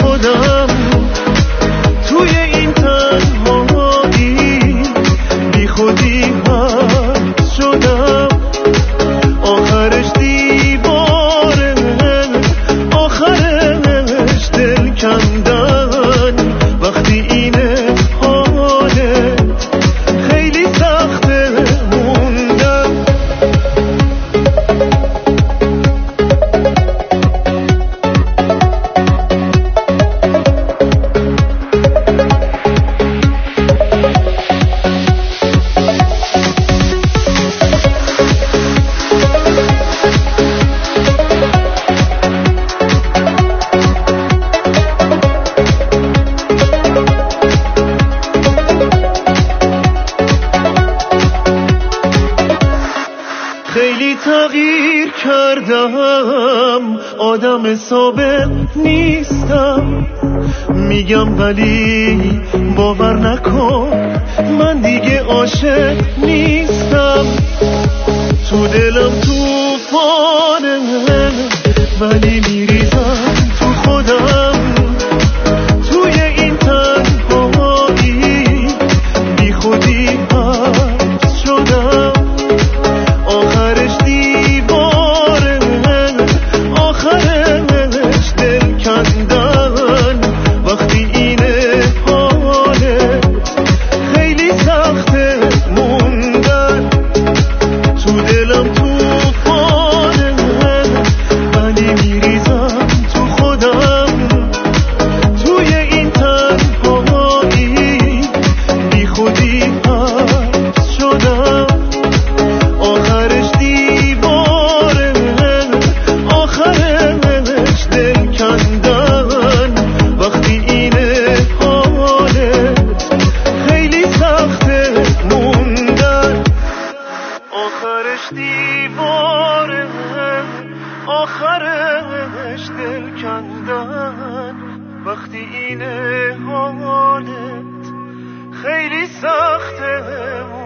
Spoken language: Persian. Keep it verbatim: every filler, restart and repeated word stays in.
خودم توی این تنهایی بی خودی هست شدم آخرش دیواره آخرش دل کندن وقتی اینه حالت خیلی سخته موندم خیلی تغییر کردم آدم ثابت نیستم میگم ولی باور نکن من دیگه عاشق نیستم تو دلم توفانه ولی میریزم تو خودم توی این تنهایی بی خودی هست شدم آخرش دیواره آخرش دل کندن وقتی اینه حالت خیلی سخته موندن تو دلم توفانه ولی میریزم تو خودم توی این تنهایی بی خودی هست شدم آخرش دیواره آخرش دل کندن وقتی اینه حالت خیلی سخته موندن آخرش دیواره آخرش دل کندن وقتی اینه حالت خیلی سخته